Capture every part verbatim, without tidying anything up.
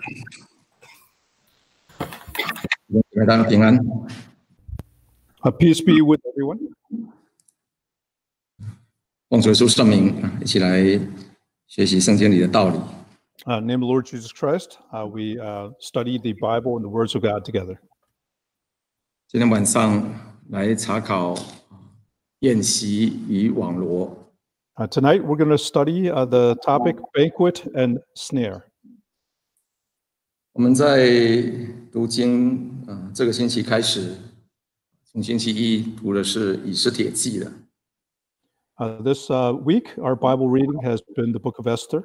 大家平安。 Uh, peace be with everyone. 奉主耶稣圣名，一起来学习圣经里的道理。 Uh, in the name of the Lord Jesus Christ, uh, we uh, study the Bible and the words of God together. 今天晚上来查考宴席与网罗。 Uh, tonight, we're going to study uh, the topic banquet and snare. 我们在读经，呃，这个星期开始，从星期一读的是以斯帖记了。 Uh, this uh, week, our Bible reading has been the book of Esther.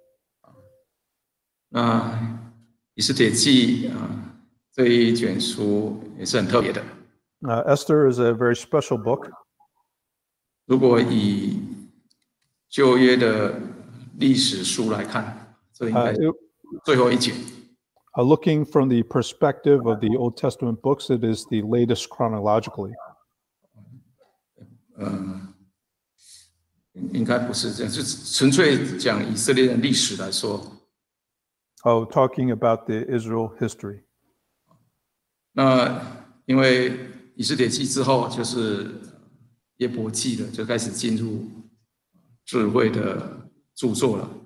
那以斯帖记啊、呃，这一卷书也是很特别的。 Uh, Esther is a very special book. 如果以旧约的历史书来看，这应该是最后一卷。 Uh, looking from the perspective of the Old Testament books, it is the latest chronologically. 呃，应该不是这样，就纯粹讲以色列的历史来说。 Oh, talking about the Israel history. 那因为以斯帖记之后就是耶伯记了，就开始进入智慧的著作了。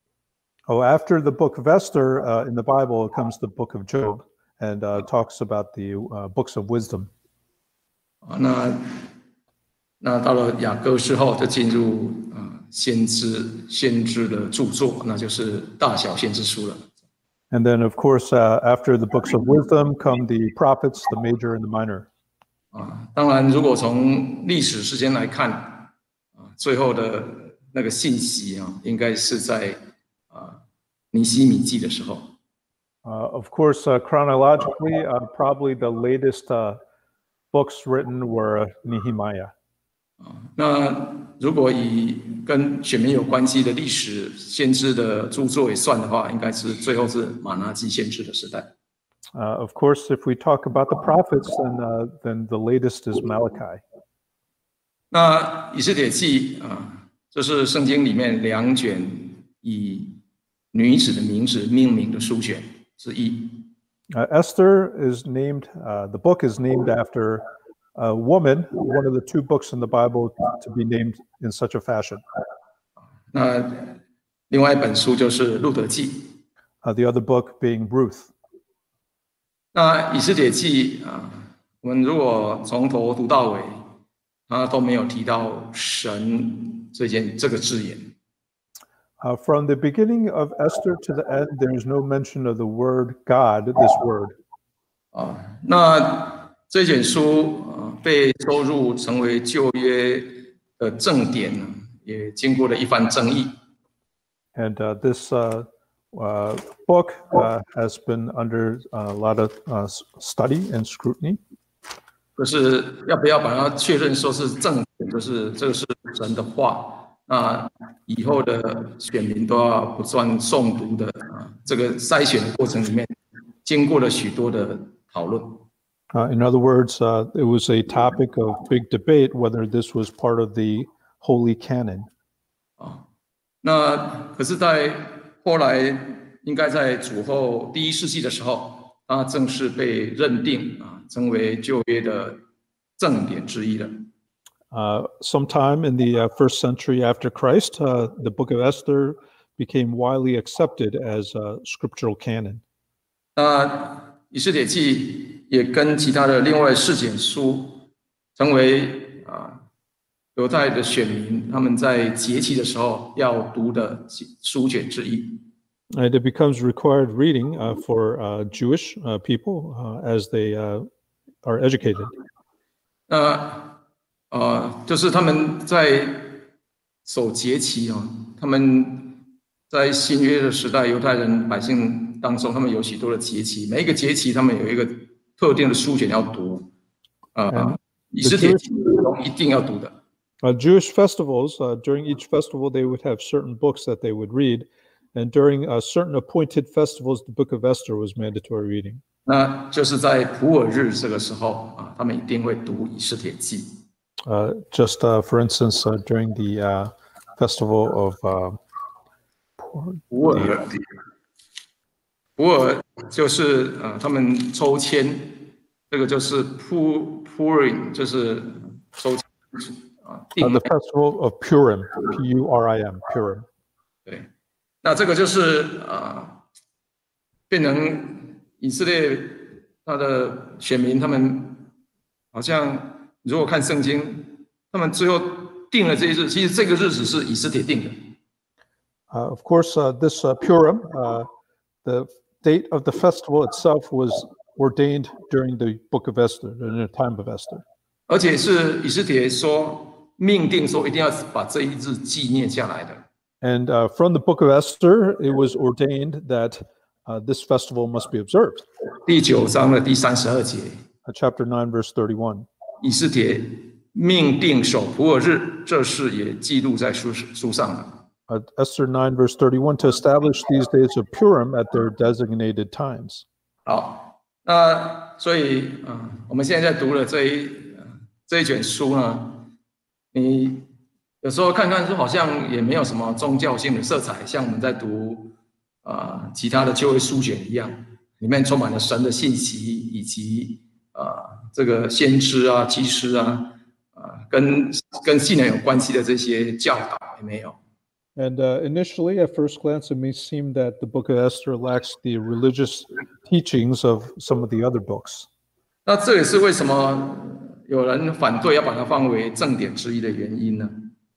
Oh, after the book of Esther uh, in the Bible comes the book of Job and uh, talks about the uh, books of wisdom. 那那到了雅各之后，就进入呃先知先知的著作，那就是大小先知书了。 And then, of course, uh, after the books of wisdom come the prophets, the major and the minor. 啊，当然，如果从历史时间来看，啊，最后的那个信息啊，应该是在啊尼希米记的时候。 Uh, of course, uh, chronologically, uh, probably the latest uh, books written were Nehemiah. 啊，那如果以跟选民有关系的历史先知的著作也算的话，应该是最后是马拿基先知的时代。 Uh, of course, if we talk about the prophets, then uh, then the latest is Malachi. 那以斯帖记啊，这是圣经里面两卷以女子的名字命名的书卷之一。 Uh, Esther is named. Uh, the book is named after a woman, one of the two books in the Bible to be named in such a fashion. 那另外一本书就是路得记。 Uh, the other book being Ruth. 那以斯帖记啊，我们如果从头读到尾，它都没有提到神这件这个字眼。 Uh, from the beginning of Esther to the end, there is no mention of the word God, this word. 啊，那这卷书啊被收入成为旧约的正典呢，也经过了一番争议。 And uh, this uh, uh, book uh, has been under a lot of uh, study and scrutiny. 可是要不要把它确认说是正典，就是这个是神的话？那以后的选民都要不断诵读的啊，这个筛选的过程里面，经过了许多的讨论。 Uh, in other words, uh, it was a topic of big debate whether this was part of the Holy Canon. 啊，那可是，在后来，应该在主后第一世纪的时候，它正式被认定啊，成为旧约的正典之一了。 Uh, sometime in the uh, first century after Christ, uh, the book of Esther became widely accepted as a scriptural canon. 那以斯帖记也跟其他的另外四卷书，成为啊犹太的选民他们在节期的时候要读的书卷之一。 And it becomes required reading uh, for uh, Jewish uh, people uh, as they uh, are educated. 那呃，就是他们在守节期啊，他们在新约的时代，犹太人百姓当中，他们有许多的节期，每一个节期他们有一个特定的书卷要读，呃，以斯帖记一定要读的。 Uh, Jewish festivals, uh, during each festival, they would have certain books that they would read. And during uh, certain appointed festivals, the book of Esther was mandatory reading. 那就是在普尔日这个时候啊，他们一定会读以斯帖记。 Uh, just uh, for instance, uh, during the uh, festival of uh, 普尔普尔就是呃他们抽签，这个就是 Pu Purim， 就是抽签啊 Uh, 定 the festival of Purim, P U R I M, Purim. 对，那这个就是啊、变成以色列他的选民，他们好像如果看圣经，他们最后定了这一日，其实这个日子是以斯帖定的。 Uh, of course, uh, this uh, Purim, uh, the date of the festival itself was ordained during the book of Esther, during the time of Esther. 而且是以斯帖说命定说一定要把这一日纪念下来的。 And uh, from the book of Esther, it was ordained that uh, this festival must be observed. 第九章的第三十二节， Uh, chapter nine, verse thirty-one. 以斯帖命定守普尔日，这事也记录在书书上了。 Uh, Esther nine, verse thirty-one, to establish these days of Purim at their designated times. 好，那所以啊、呃，我们现在在读了这一、呃、这一卷书呢，你有时候看看说好像也没有什么宗教性的色彩，像我们在读啊、呃、其他的旧约书卷一样，里面充满了神的信息，以及啊、呃、这个先知啊、祭司啊，啊、呃、跟跟信仰有关系的这些教导也没有。 And uh, initially, at first glance, it may seem that the book of Esther lacks the religious teachings of some of the other books. 那这也是为什么有人反对要把它放为正典之一的原因呢？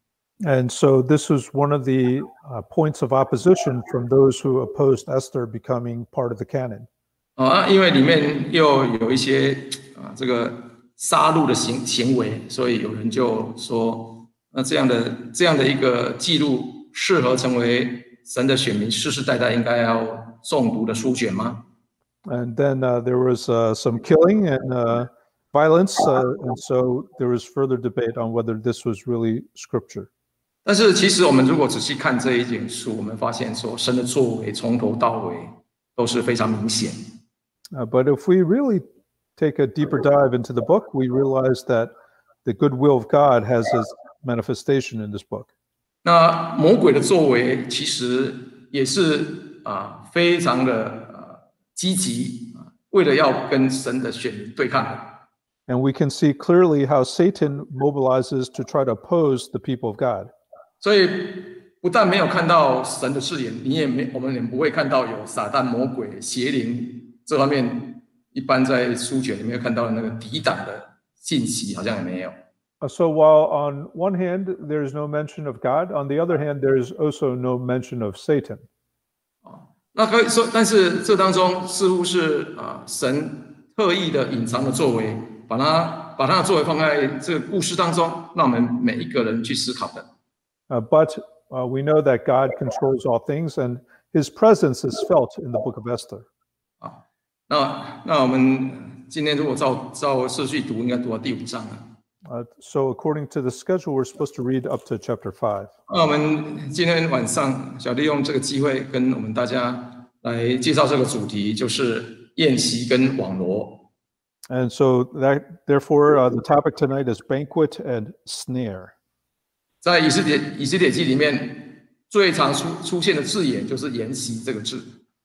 And so this was one of the uh, points of opposition from those who opposed Esther becoming part of the canon. 啊，因为里面又有一些啊这个杀戮的行行为，所以有人就说，那这样的这样的一个记录。适合成为神的选民世世代代应该要诵读的书卷吗？ And then uh, there was uh, some killing and uh, violence, uh, and so there was further debate on whether this was really scripture. 但是其实我们如果仔细看这一卷书，我们发现说神的作为从头到尾都是非常明显。 Uh, but if we really take a deeper dive into the book, we realize that the goodwill of God has its manifestation in this book. 那魔鬼的作为其实也是啊非常的呃积极啊，为了要跟神的选民对抗的。 And we can see clearly how Satan mobilizes to try to oppose the people of God. 所以不但没有看到神的视野，你也没我们也不会看到有撒旦、魔鬼、邪灵这方面，一般在书卷里面看到的那个抵挡的信息，好像也没有。 So while on one hand there is no mention of God, on the other hand there is also no mention of Satan. 那可以说，但是这当中似乎是啊，神特意的隐藏的作为，把它把它的作为放在这个故事当中，让我们每一个人去思考的。 Uh, but uh, we know that God controls all things, and His presence is felt in the book of Esther. 啊，那那我们今天如果照照顺序读，应该读到第五章了。 Uh, so according to the schedule, we're supposed to read up to chapter five. 那我们今天晚上想利用这个机会，跟我们大家来介绍这个主题，就是宴席跟网罗。 And so that, therefore, uh, the topic tonight is banquet and snare. 在以色列以色列记里面，最常出出现的字眼就是宴席这个字。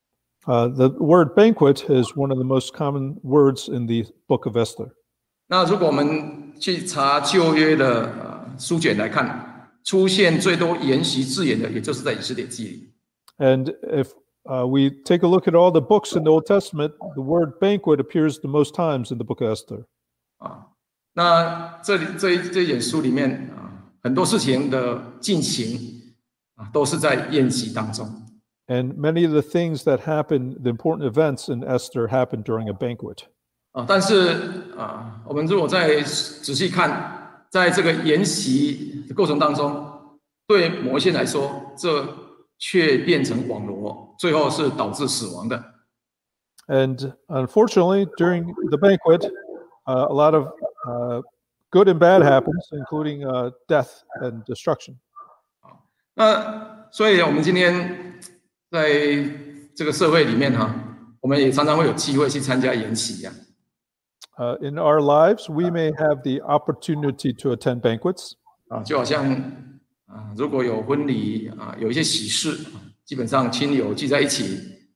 Uh, the word banquet is one of the most common words in the book of Esther. 那如果我们去查旧约的呃书卷来看，出现最多筵席字眼的，也就是在以色列记里。 And if uh, we take a look at all the books in the Old Testament, the word banquet appears the most times in the book of Esther. 啊，那这里这一这一卷书里面啊，很多事情的进行啊，都是在宴席当中。 And many of the things that happen, the important events in Esther, happen during a banquet. 啊，但是啊，我们如果再仔细看，在这个筵席的过程当中，对某一些来说，这却变成网罗，最后是导致死亡的。 And unfortunately, during the banquet, uh, a lot of uh, good and bad happens, including uh, death and destruction. 那所以，我们今天在这个社会里面哈，我们也常常会有机会去参加筵席呀。 Uh, in our lives, we may have the opportunity to attend banquets. 啊，就好像啊，如果有婚礼啊，有一些喜事，基本上亲友聚在一起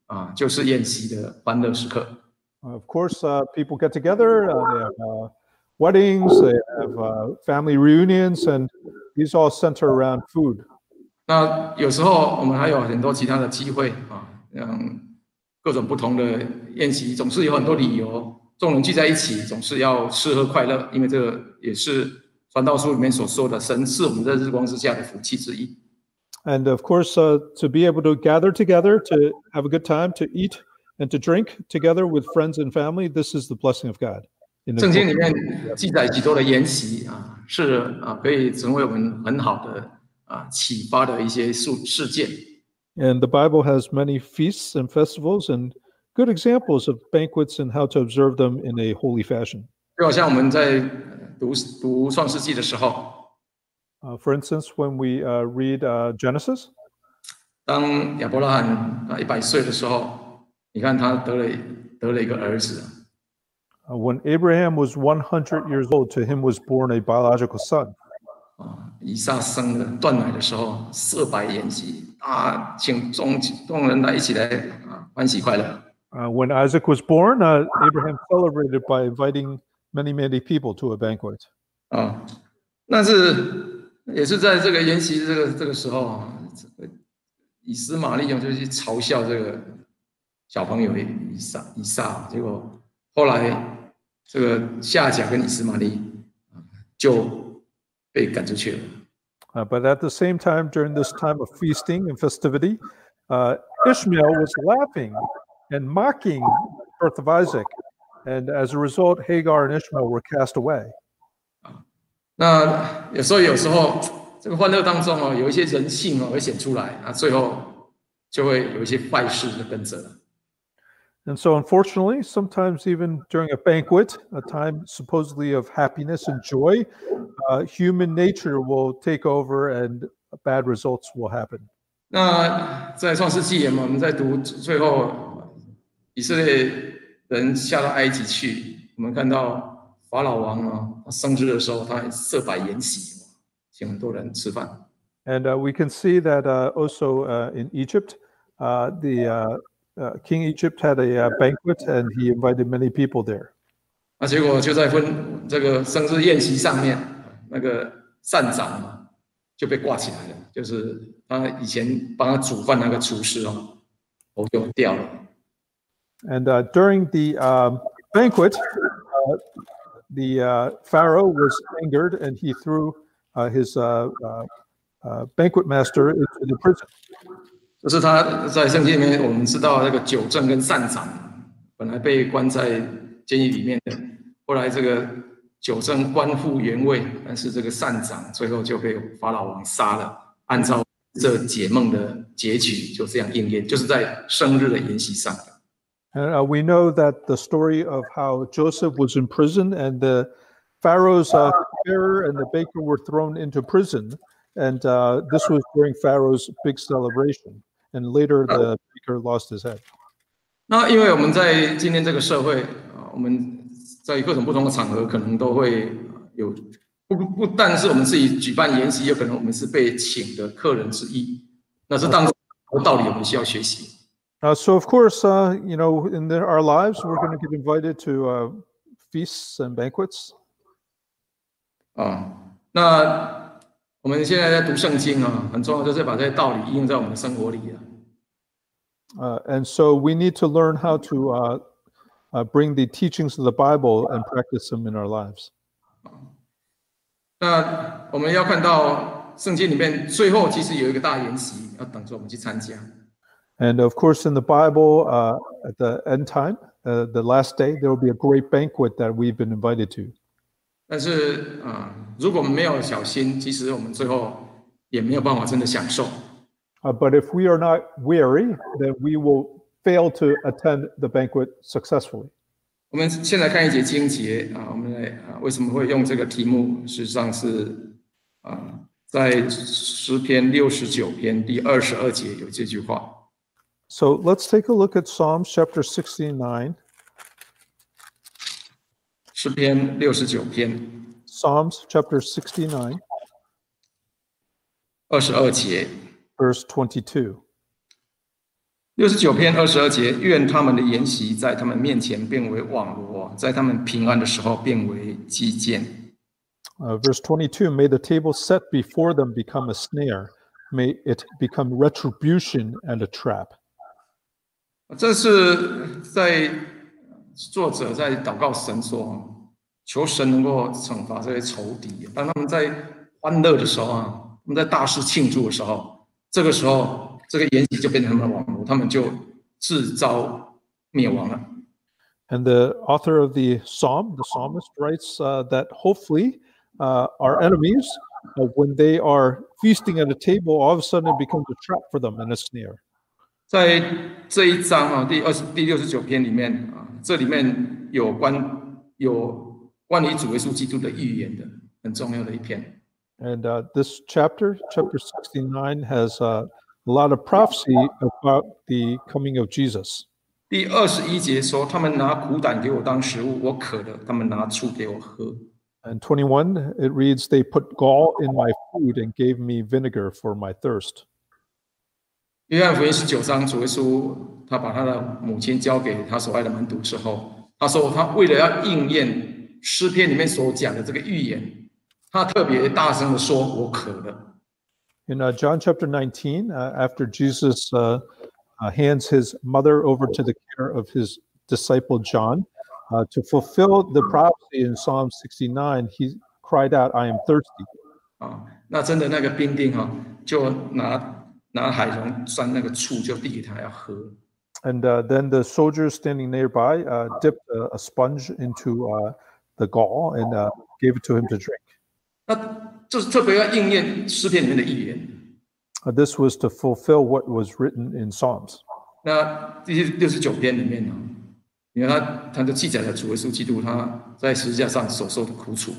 啊，就是宴席的欢乐时刻。 Of course, uh, people get together. Uh, they have uh, weddings. They have uh, family reunions, and these all center around food. 那有时候我们还有很多其他的机会啊，嗯，各种不同的宴席，总是有很多理由，众人聚在一起，总是要吃喝快乐，因为这个也是传道书里面所说的，神是我们在日光之下的福气之一。 And of course, uh, to be able to gather together, to have a good time, to eat and to drink together with friends and family, this is the blessing of God. 圣经里面记载许多的筵席啊，是啊，可以成为我们很好的啊启发的一些事事件。 And the Bible has many feasts and festivals and good examples of banquets and how to observe them in a holy fashion. 就好像我们在读读创世纪的时候， Uh, for instance, when we uh, read uh, Genesis, 当亚伯拉罕啊一百岁的时候，你看他得了得了一个儿子。 uh, when Abraham was one hundred years old, to him was born a biological son. 啊，以撒生了断奶的时候，设摆筵席啊，请众众人来一起来啊欢喜快乐。 Uh, when Isaac was born, uh, Abraham celebrated by inviting many, many people to a banquet. 啊，那是也是在这个筵席这个这个时候啊，这个以斯玛利就去嘲笑这个小朋友以撒以撒，结果后来这个夏甲跟以斯玛利就被赶出去了。 Uh, but at the same time, during this time of feasting and festivity, uh, Ishmael was laughing and mocking the birth of Isaac. And as a result, Hagar and Ishmael were cast away. 那有时候有时候这个欢乐当中哦，有一些人性哦会显出来，啊，最后就会有一些坏事就跟着了。 And so, unfortunately, sometimes even during a banquet, a time supposedly of happiness and joy, uh, human nature will take over and bad results will happen. 那在创世纪嘛，我们在读最后以色列人下到埃及去，我们看到法老王啊，他生日的时候，他还设摆筵席，请很多人吃饭。 And uh, we can see that uh, also uh, in Egypt, uh, the uh, uh, King Egypt had a uh, banquet and he invited many people there. 那结果就在婚这个生日宴席上面，那个膳长嘛就被挂起来了，就是他以前帮他煮饭那个厨师哦，头就掉了。 And uh, during the um, banquet, uh, the uh, Pharaoh was angered and he threw uh, his uh, uh, uh, banquet master into the prison. 就是他在圣经里面，我们知道那个酒政跟膳长本来被关在监狱里面的，后来这个酒政官复原位，但是这个膳长最后就被法老王杀了。按照这解梦的结局，就这样应验，就是在生日的筵席上。 And uh, we know that the story of how Joseph was in prison and the Pharaoh's uh, bearer and the baker were thrown into prison. And uh, this was during Pharaoh's big celebration. And later the baker lost his head. 那因为我们在今天这个社会啊，我们在各种不同的场合，可能都会有不不但是我们自己举办筵席，有可能我们是被请的客人之一。那这当中的道理，我们需要学习。 Uh, so, of course, uh, you know, in the, our lives, we're going to get invited to uh, feasts and banquets. 啊，那我们现在在读圣经啊，很重要就是把这些道理应用在我们的生活里啊。 Uh, and so we need to learn how to uh, uh, bring the teachings of the Bible and practice them in our lives. 那我们要看到圣经里面最后其实有一个大筵席，要等着我们去参加。 And of course, in the Bible, uh, at the end time, uh, the last day, there will be a great banquet that we've been invited to. 但是啊，如果我们没有小心，其实我们最后也没有办法真的享受。 Uh, but if we are not wary, then we will fail to attend the banquet successfully. 我们先来看一节经节啊，我们来啊，为什么会用这个题目？事实上是啊，在诗篇六十九篇第二十二节有这句话。 So let's take a look at Psalms chapter sixty-nine. 诗篇六十九篇 Psalms chapter sixty-nine, 二十二节， verse twenty-two. 六十九篇二十二节，愿他们的筵席在他们面前变为网罗，在他们平安的时候变为基建。 Uh, verse twenty-two, may the table set before them become a snare, may it become retribution and a trap. 这是在作者在祷告神说，求神能够惩罚这些仇敌。当他们在欢乐的时候啊，他们在大肆庆祝的时候，这个时候这个筵席就变成他们的网罗，他们就自招灭亡了。 And the author of the psalm, the psalmist, writes uh, that hopefully uh, our enemies, uh, when they are feasting at a table, all of a sudden it becomes a trap for them and a snare. 在这一章啊，第二十第六十九篇里面啊，这里面有关有关于主耶稣基督的预言的很重要的一篇。 And uh, this chapter, chapter sixty-nine, has uh, a lot of prophecy about the coming of Jesus. 第二十一节说，他们拿苦胆给我当食物，我渴了，他们拿醋给我喝。 And twenty-one, it reads, they put gall in my food and gave me vinegar for my thirst. 约翰福音十九章，主耶稣他把他的母亲交给他所爱的门徒之后，他说他为了要应验诗篇里面所讲的这个预言，他特别大声的说：“我渴了。” In uh, John chapter nineteen, uh, after Jesus uh, uh, hands his mother over to the care of his disciple John, uh, to fulfill the prophecy in Psalm sixty-nine, he cried out, I am thirsty. 啊，那真的那个兵丁哈，就拿拿海蓉蘸那个醋，就递给他要喝。 And uh, then the soldiers standing nearby uh, dipped a, a sponge into uh, the gall and uh, gave it to him to drink. 那就是特别要应验诗篇里面的预言。 Uh, this was to fulfill what was written in Psalms. 那第六十九篇里面呢，你看他他就记载了主耶稣基督他在十字架上所受的苦楚。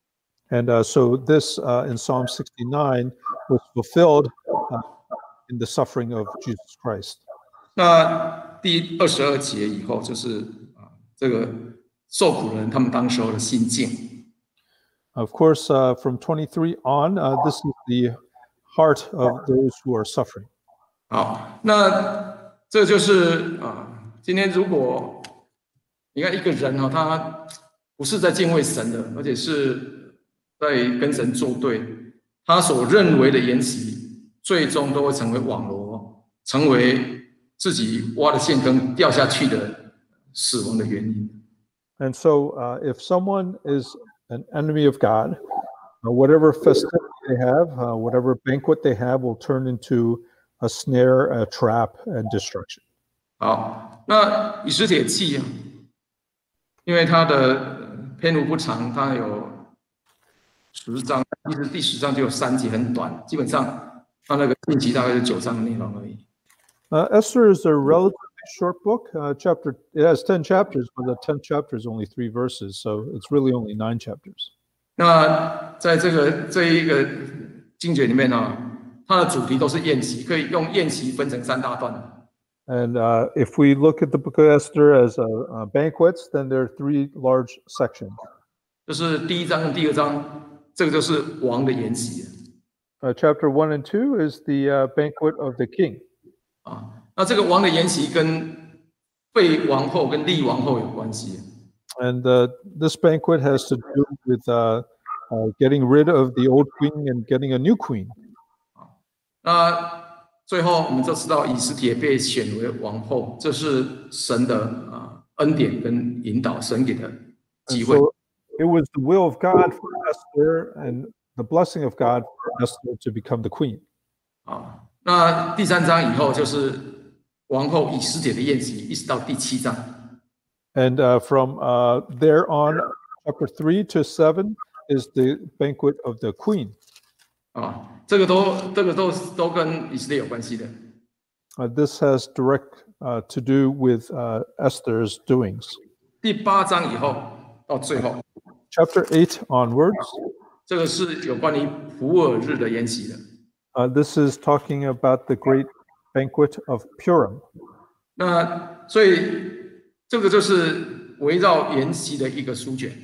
And uh, so this uh, in Psalm sixty-nine was fulfilled uh, in the suffering of Jesus Christ. 那第二十二节以后，就是啊，这个受苦人他们当时候的心境。 Of course, uh, from twenty-three on, uh, this is the heart of those who are suffering. 好，那这就是啊，今天如果你看一个人哈、哦，他不是在敬畏神的，而且是在跟神作对，他所认为的筵席，最终都会成为网罗，成为自己挖的陷坑掉下去的死亡的原因。 And so, uh, if someone is an enemy of God, uh, whatever festivity they have, uh, whatever banquet they have, will turn into a snare, a trap, and destruction. 好，那以斯帖记啊，因为它的篇幅不长，它有十章，其实第十章就有三节，很短，基本上它那个信息大概是九章的内容而已。 Uh, Esther is a relatively short book. Uh, chapter it has ten chapters, but the tenth chapter is only three verses, so it's really only nine chapters. 那在这个这一个经卷里面呢、啊，它的主题都是宴席，可以用宴席分成三大段。 And uh, if we look at the book of Esther as a, a banquets, then there are three large sections. 就是第一章跟第二章，这个就是王的宴席。 Uh, chapter one and two is the uh, banquet of the king. 啊，那这个王的筵席跟废王后跟立王后有关系。 And uh, this banquet has to do with uh, uh, getting rid of the old queen and getting a new queen. 那最后我们就知道以斯帖被选为王后，这是神的啊恩典跟引导，神给的机会。 So it was the will of God for Esther and the blessing of God for Esther to become the queen. 啊，那第三章以后就是王后以斯帖的宴席，一直到第七章。 And uh, from uh, there on, chapter three to seven is the banquet of the queen. 啊，这个都这个都都跟以色列有关系的。 Uh, this has direct uh, to do with uh, Esther's doings. 第八章以后到最后， Chapter eight onwards, 这个是有关于普尔日的宴席的。 uh, this is talking about the great banquet of Purim. 那所以这个就是围绕筵席的一个书卷。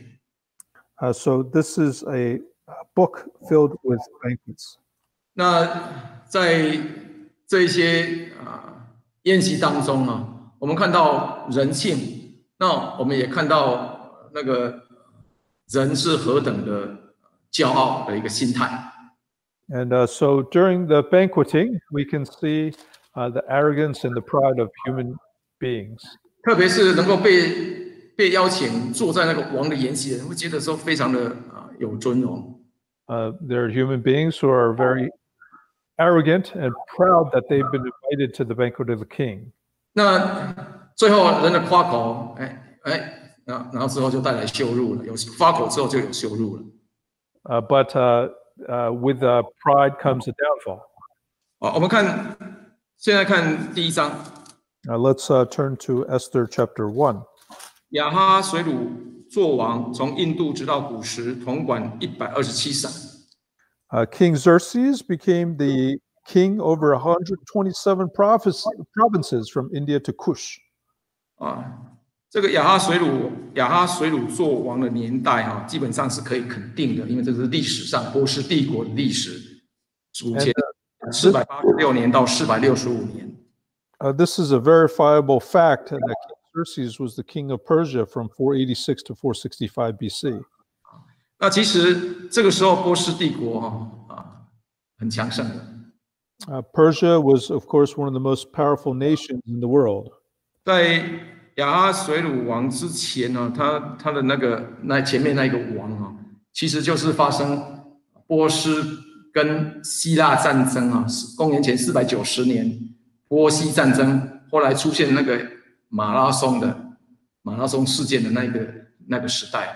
Uh, so this is a book filled with banquets. 那在这一些啊宴席当中啊，我们看到人性，那我们也看到那个人是何等的骄傲的一个心态。 And uh, so during the banqueting, we can see uh, the arrogance and the pride of human beings. 特别是能够被被邀请坐在那个王的筵席的人，会觉得说非常的啊有尊荣。 Uh, there are human beings who are very arrogant and proud that they've been invited to the banquet of the king. 那最后人的夸口，哎哎，然然后之后就带来羞辱了。有发口之后就有羞辱了。 Uh, but uh, uh, with uh, pride comes a downfall. 好，我们看现在看第一章。 Now let's uh, turn to Esther chapter one. 亚哈水鲁作王，从印度直到古时，统管一百二十七省。 Uh, King Xerxes became the king over one hundred twenty-seven provinces from India to Kush. 啊，这个亚哈水鲁亚哈水鲁作王的年代哈、啊，基本上是可以肯定的，因为这是历史上波斯帝国的历史，主前四百八十六年到四百六十五年。 Uh, this is a verifiable fact that King Xerxes was the king of Persia from four eighty-six to four sixty-five B C. 那其实这个时候波斯帝国哈啊很强盛的。 Uh, Persia was, of course, one of the most powerful nations in the world. 在亚哈水鲁王之前呢，他他的那个那前面那一个王啊，其实就是发生波斯跟希腊战争啊，公元前四百九十年波西战争，后来出现那个马拉松的马拉松事件的那个那个时代。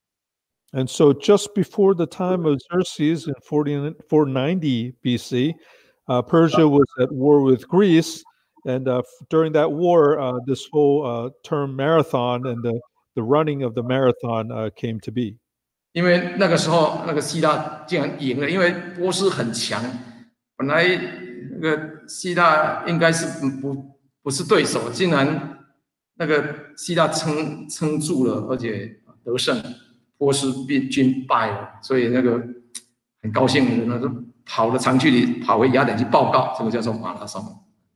And so, just before the time of Xerxes in four ninety B C, uh, Persia was at war with Greece. And uh, during that war, uh, this whole uh, term marathon and the, the running of the marathon uh, came to be. 因为那个时候，那个希腊竟然赢了，因为波斯很强，本来那个希腊应该是不不是对手，竟然那个希腊撑撑住了，而且得胜，波斯军败了，所以那个很高兴的人呢，就跑了长距离，跑回雅典去报告，这个叫做马拉松。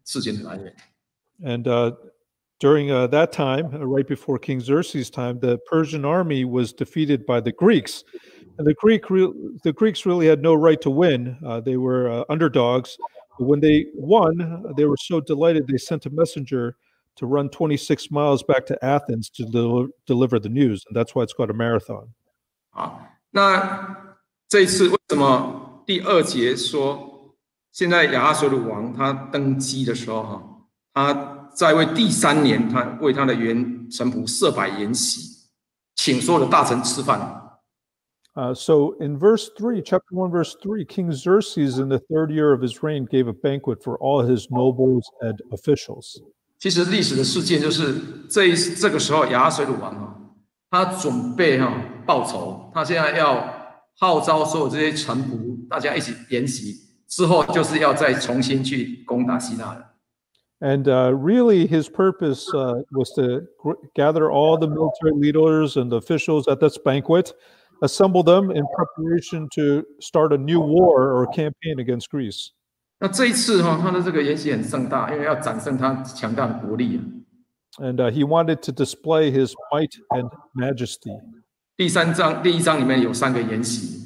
And uh, during uh, that time, uh, right before King Xerxes' time, the Persian army was defeated by the Greeks. And the Greek, re- the Greeks really had no right to win. Uh, they were uh, underdogs. But when they won, they were so delighted they sent a messenger to run twenty-six miles back to Athens to del- deliver the news. And that's why it's called a marathon. 好，那这一次为什么第二节说？现在亚哈水鲁王他登基的时候，哈，他在位第三年，他为他的元臣仆设摆筵席，请所有的大臣吃饭。 Uh, so in verse three, chapter one, verse three, King Xerxes in the third year of his reign gave a banquet for all his nobles and officials. 其实历史的事件就是这一这个时候亚哈水鲁王啊，他准备哈报仇，他现在要号召所有这些臣仆，大家一起筵席。之后就是要再重新去攻打希腊了。 And uh, really, his purpose uh, was to gr- gather all the military leaders and the officials at this banquet, assemble them in preparation to start a new war or campaign against Greece. 那这一次哈、哦，他的这个筵席很盛大，因为要展示他强大的国力。 And uh, he wanted to display his might and majesty. 第三章第一章里面有三个筵席。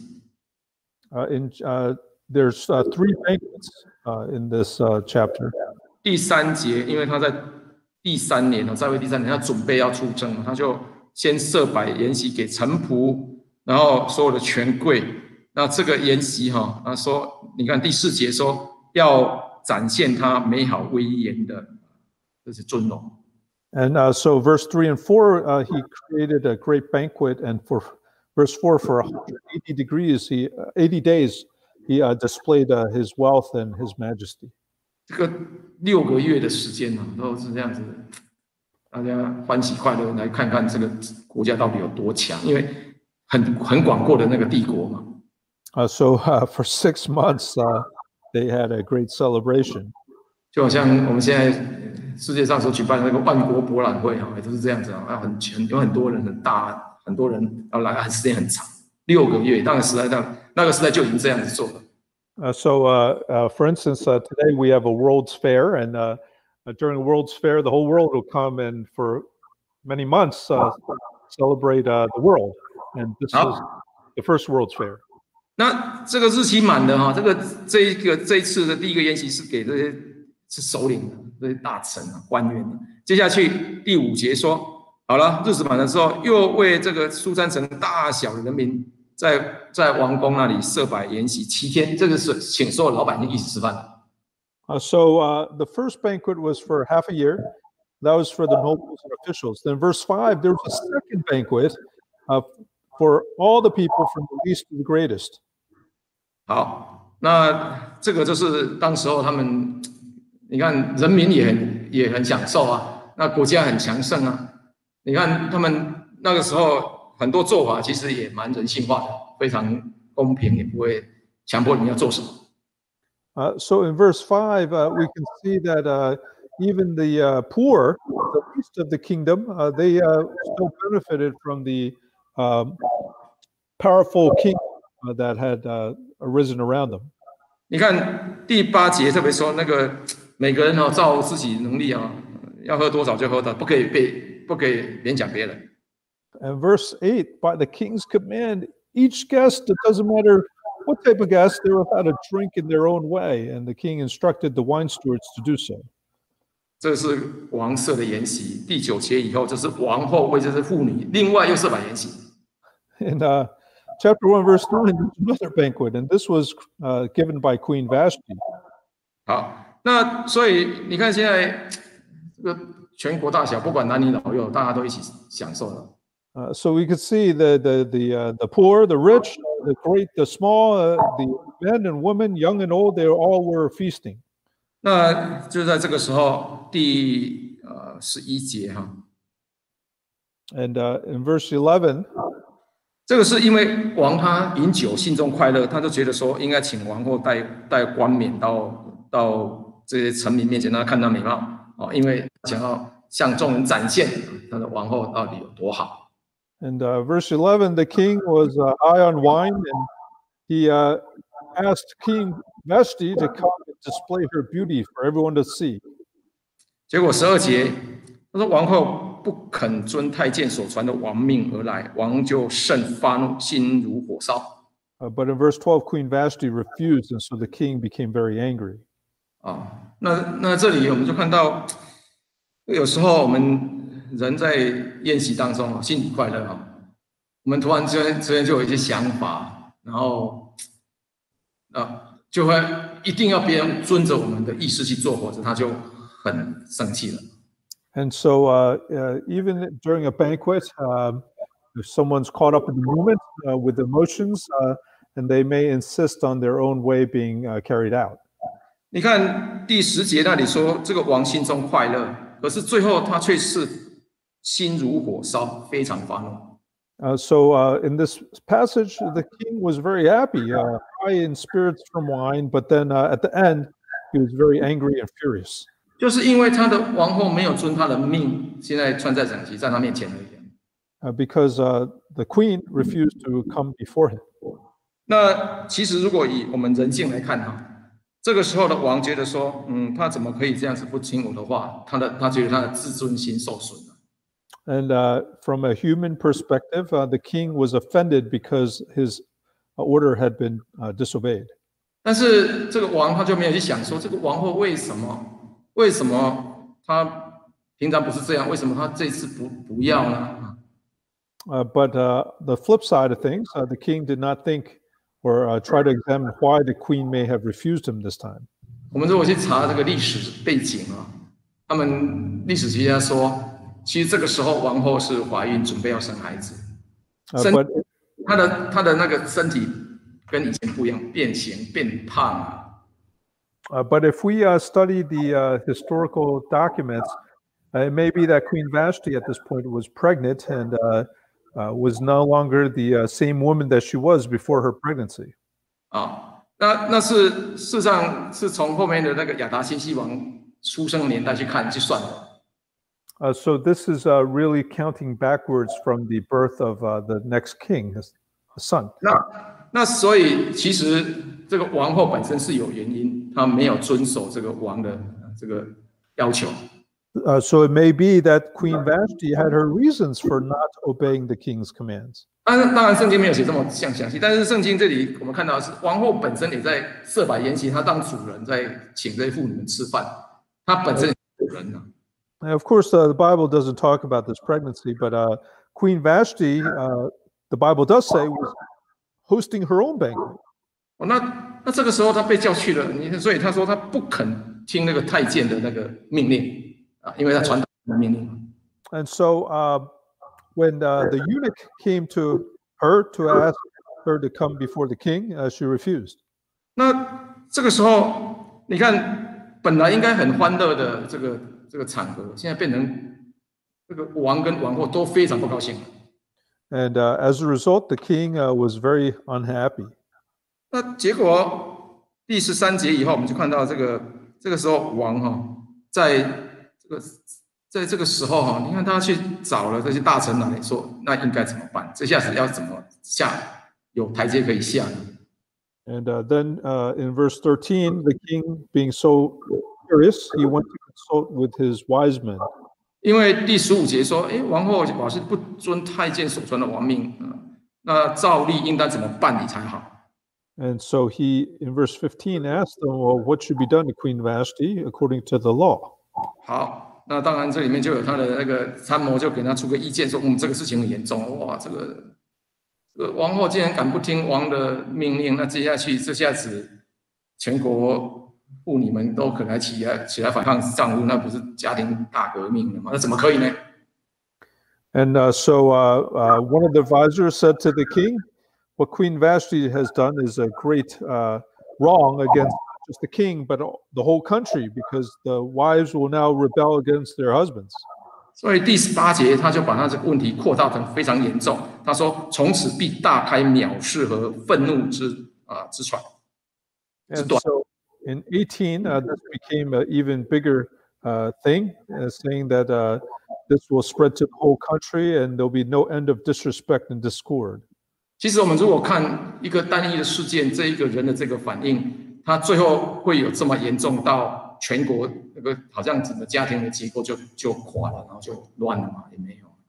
Uh, in uh, There's uh, three banquets uh, in this uh, chapter. 第三节，因为他在第三年，在位第三年，他准备要出征，他就先设摆筵席给臣仆，然后所有的权贵。那这个筵席哈，他说，你看第四节说要展现他美好威严的这是尊荣。 And uh, so verse three and four, uh, he created a great banquet, and for verse four, for one hundred eighty degrees, he uh, eighty days. He uh, displayed uh, his wealth and his majesty. 这个六个月的时间呢、啊，都是这样子的，大家欢喜快乐来看看这个国家到底有多强，因为很很广阔的那个帝国嘛。 Uh, so uh, for six months, uh, they had a great celebration. 就好像我们现在世界上所举办的那个万国博览会啊，也都是这样子啊，要很很有很多人很大，很多人要来，时间很长，六个月，当然时代上。那个时代就已经这样子做了。 Uh, so, uh, uh, for instance, uh, today we have a World's Fair, and uh, uh, during the World's Fair, the whole world will come and for many months uh, celebrate uh, the world. And this is 好， the first World's Fair. 那这个日期满的哈，这个这一个这一次的第一个宴席是给这些是首领的这些大臣啊官员的。接下去第五节说，好了，日子满了之后，又为这个苏珊城大小的人民在在王宫那里设摆筵席七天，这个是请所有老百姓一起吃饭。 Uh, so uh, the first banquet was for half a year. That was for the nobles and officials. Then verse five, there was a second banquet uh, for all the people from the least to the greatest. 好，那这个就是当时候他们，你看人民也很也很享受啊，那国家很强盛啊。你看他们那个时候很多做法其实也蛮人性化的，非常公平，也不会强迫你要做什么。 Uh, so in verse five, uh, we can see that uh, even the uh, poor, the least of the kingdom, uh, they uh, still benefited from the um, powerful king uh, that had uh, arisen around them. 你看第八节特别说，那个每个人哦，照自己能力啊，要喝多少就喝的，不可以被不可以勉强别人。 And verse eight, by the king's command, each guest, it doesn't matter what type of guest, they were allowed to drink in their own way, and the king instructed the wine stewards to do so. 这是王设的筵席。第九节以后，这是王后为这些妇女另外又设摆筵席。 In uh, chapter one, verse nine, there's another banquet, and this was uh, given by Queen Vashti. 好，那所以你看现在这个全国大小，不管男女老幼，大家都一起享受了。 Uh, so we could see the the the uh, the poor, the rich, the great, the small, uh, the men and women, young and old, they all were feasting. 那就在这个时候，第呃十一节哈， And uh, in verse eleven, 这个是因为王他饮酒，心中快乐，他就觉得说应该请王后带带冠冕到到这些臣民面前，让他看他美貌哦，因为想要向众人展现他的王后到底有多好。 and uh, verse eleven, the king was uh, high on wine, and he uh, asked King Vashti to come and display her beauty for everyone to see. 结果十二节，他说王后不肯遵太监所传的王命而来，王就甚发怒，心如火烧。 Uh, but in verse twelve, Queen Vashti refused, and so the king became very angry. 啊，那那这里我们就看到，有时候我们人在宴席当中啊，心里快乐啊，我们突然之间之间就有一些想法，然后啊，就会一定要别人遵着我们的意思去做，否则他就很生气了。 And so, uh, uh, even during a banquet, um, if someone's caught up in the moment uh, with emotions, uh, and they may insist on their own way being uh, carried out. 你看第十节那里说，这个王心中快乐，可是最后他却是心如火烧，非常发怒。 Uh, so, uh, in this passage, the king was very happy, uh, high in spirits from wine, but then uh, at the end, he was very angry and furious. 就是因为他的王后没有遵他的命，现在穿在整齐在他面前而已。 Uh, because uh, the queen refused to come before him. 那其实如果以我们人性来看哈，这个时候的王觉得说，嗯，他怎么可以这样子不听我的话？他的他觉得他的自尊心受损了。 And uh, from a human perspective, uh, the king was offended because his order had been uh, disobeyed. 但是这个王他就没有去想说，这个王后为什么为什么他平常不是这样？为什么他这次不不要呢？ Uh, but uh, the flip side of things, uh, the king did not think or uh, try to examine why the queen may have refused him this time. 我们如果去查这个历史背景啊，他们历史学家说，其实这个时候王后是怀孕，准备要生孩子， Uh, 身 but 她的她的那个身体跟以前不一样，变形变胖啊。 uh, but if we uh, study the uh, historical documents, uh, it may be that Queen Vashti at this point was pregnant and uh, uh, was no longer the uh, same woman that she was before her pregnancy. 啊，那那是事实上是从后面的那个亚达新西王出生的年代去看去算的。 Uh, so this is uh, really counting backwards from the birth of uh, the next king, his his son. 那那所以其实这个王后本身是有原因，她没有遵守这个王的这个要求。 Uh, so it may be that Queen Vashti had her reasons for not obeying the king's commands. 当然，当然，圣经没有写这么详详细，但是圣经这里我们看到是王后本身也在设法筵席，她当主人在请这些妇女们吃饭，她本身也是主人呢。 And of course, uh, the Bible doesn't talk about this pregnancy, but uh, Queen Vashti, uh, the Bible does say, was hosting her own banquet. 哦，那那这个时候她被叫去了，你所以她说她不肯听那个太监的那个命令啊，因为她传达的命令。 And so, uh, when uh, the eunuch came to her to ask her to come before the king, uh, she refused. 那这个时候，你看，本来应该很欢乐的这个这个场合，现在变成这个王跟王后都非常不高兴。 And uh, as a result, the king uh, was very unhappy. 那结果第十三节以后，我们就看到这个这个时候王哈、哦，在这个在这个时候哈、哦，你看他去找了这些大臣来说，那应该怎么办？这下子要怎么下？有台阶可以下呢？ And uh, then uh, in verse thirteen, the king, being so curious, he went to consult with his wise men. 因为第十五节说，哎，王后表示不遵太监所传的王命啊、呃，那照例应当怎么办理才好？ And so he, in verse fifteen, asked them, well, what should be done to Queen Vashti according to the law? 好，那当然这里面就有他的那个参谋，就给他出个意见说，嗯，这个事情很严重，哇，这个这个王后竟然敢不听王的命令，那接下去这下子全国妇女们都可能起来起来反抗丈夫，那不是家庭大革命了吗？那怎么可以呢？ And uh, so uh, uh, one of the advisors said to the king, what Queen Vashti has done is a great uh, wrong against not just the king, but the whole country, because the wives will now rebel against their husbands. 所以第十八节他就把他这个问题扩大成非常严重。他说：“从此必大开藐视和愤怒之啊、呃、之船。” And so in eighteen, uh, this became an even bigger uh, thing, uh, saying that uh, this will spread to the whole country, and there'll be no end of disrespect and discord. 其实我们如果看一个单一的事件，这一个人的这个反应，他最后会有这么严重到全国那个好像整个家庭的结构就就垮了，然后就乱了嘛？也没有。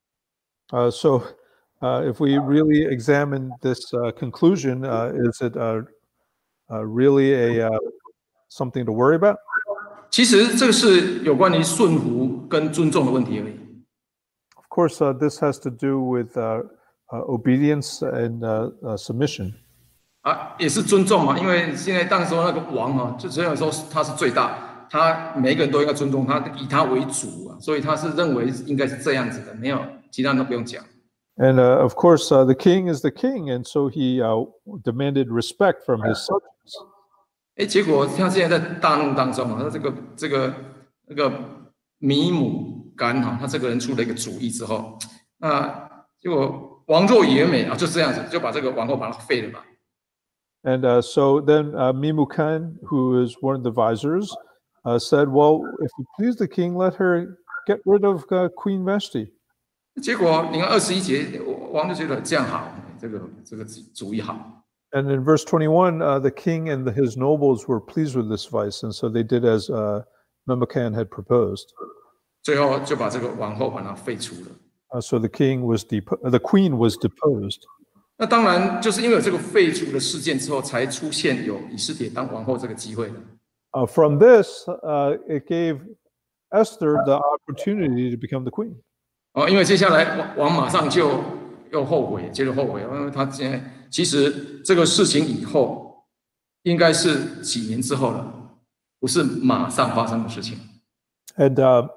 Uh, so, uh, if we really examine this uh, conclusion, uh, is it uh, uh, really a uh, something to worry about? 其实这个是有关于顺服跟尊重的问题而已。 Of course, uh, this has to do with uh, uh, obedience and uh, uh, submission. 啊，也是尊重嘛，因为现在当时候那个王啊，就只有说他是最大，他每一个人都应该尊重他，以他为主啊，所以他是认为应该是这样子的，没有其他人都不用讲。 And uh, of course, uh, the king is the king, and so he uh, demanded respect from his subjects. 哎，结果他现在在大怒当中啊，他这个这个那个米姆干哈，他这个人出了一个主意之后，那结果王若也美啊，就这样子就把这个王后把他废了吧。 And uh, so then uh, Memucan, who is one of the advisors, uh, said, well, if you please the king, let her get rid of uh, Queen Vashti. 结果你看二十一节，王就觉得这样好，这个这个主意好。 And in verse twenty-one, uh, the king and the, his nobles were pleased with this advice, and so they did as uh, Memucan had proposed. 最后就把这个王后把她废除了。 Uh, so the king was depo- the queen was deposed. 那当然，就是因为有这个废除的事件之后，才出现有以斯帖当王后这个机会的。 Uh, from this, uh, it gave Esther the opportunity to become the queen. 哦，因为接下来王王马上就又后悔，接着后悔，因为他现在其实这个事情以后应该是几年之后了，不是马上发生的事情。 And uh,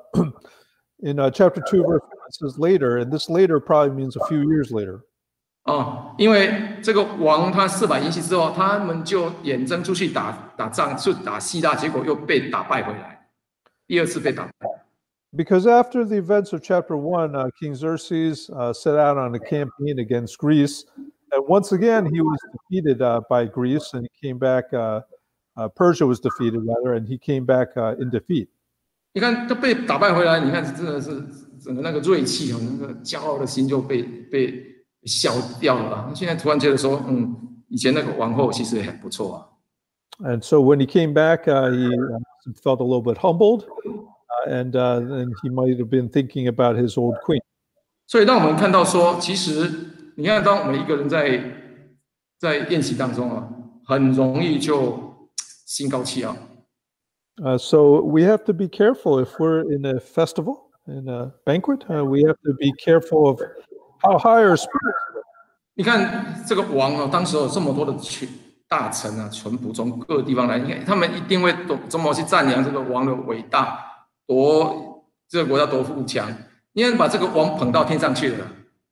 in uh, chapter two, verse one, it says later, and this later probably means a few years later. 哦，因为这个王他设法迎袭之后，他们就远征出去打打仗，去打希腊，结果又被打败回来，第二次被打败。 Because after the events of chapter one, uh, King Xerxes uh, set out on a campaign against Greece, and once again he was defeated uh, by Greece, and he came back. Uh, uh, Persia was defeated rather, and he came back uh, in defeat. 你看他被打败回来，你看真的是整个那个锐气哦，那个骄傲的心就被被消掉了吧？现在突然觉得说，嗯，以前那个王后其实也很不错啊。 And so when he came back, uh, he felt a little bit humbled, uh, and uh, and he might have been thinking about his old queen. 所以让我们看到说，其实你看，当我们一个人在在宴席当中啊，很容易就心高气傲。 Uh, so we have to be careful if we're in a festival, in a banquet. Uh, we have to be careful of how high our spirits. 你看这个王啊，当时有这么多的群大臣啊，淳朴从各个地方来，你看他们一定会懂怎么去赞扬这个王的伟大，多这个国家多富强，你看把这个王捧到天上去了。